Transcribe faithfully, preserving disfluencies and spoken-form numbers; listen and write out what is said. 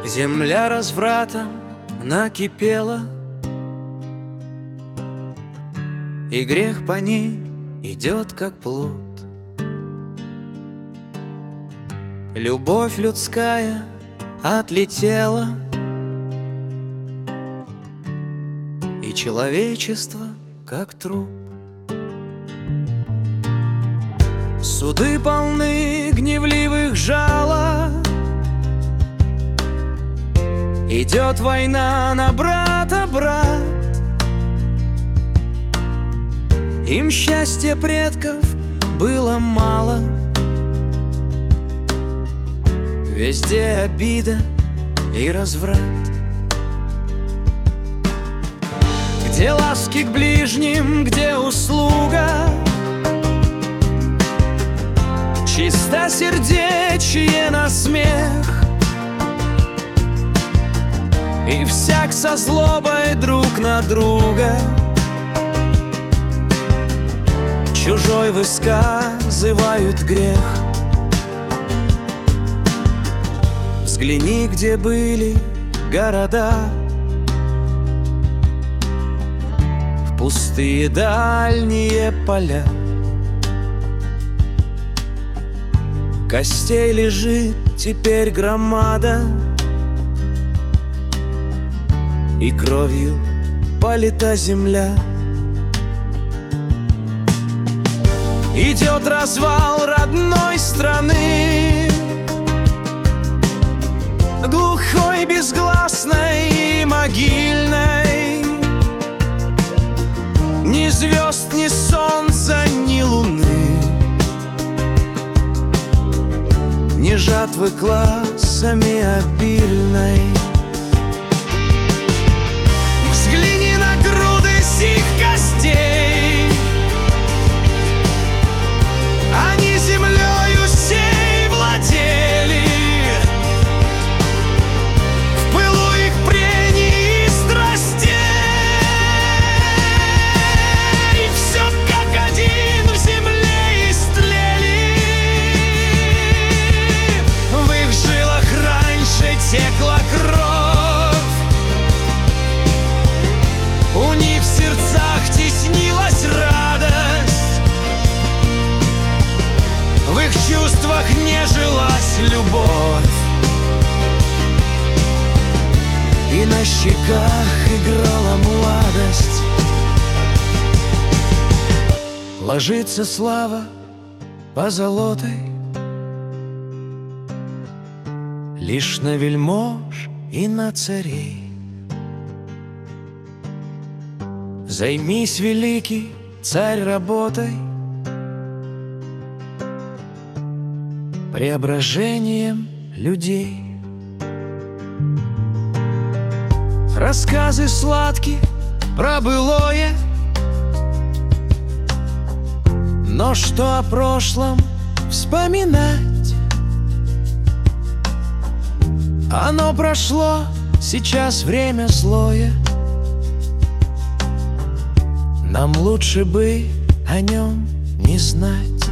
Земля развратом накипела, и грех по ней идет как плод. Любовь людская отлетела, и человечество как труп. Суды полны гневливых жалоб, идет война на брата брат. Им счастья предков было мало, везде обида и разврат. Где ласки к ближним, где услуга, чистосердечие на смех, и всяк со злобой друг на друга чужой высказывают грех. Взгляни, где были города, в пустые дальние поля. Костей лежит теперь громада, и кровью полита земля. Идет развал родной страны, глухой, безгласной и могильной. Ни звезд, ни солнца, ни луны, ни жатвы классами обильной. Взгляни на груды сих костей, они землею сей владели. В пылу их прений и страстей все как один в земле истлели. В их жилах раньше текла кровь, у них в сердцах теснилась радость, в их чувствах нежилась любовь, и на щеках играла младость. Ложится слава позолотой лишь на вельмож и на царей. Займись, великий царь, работой, преображением людей. Рассказы сладкие про былое, но что о прошлом вспоминать? Оно прошло, сейчас время злое, нам лучше бы о нем не знать.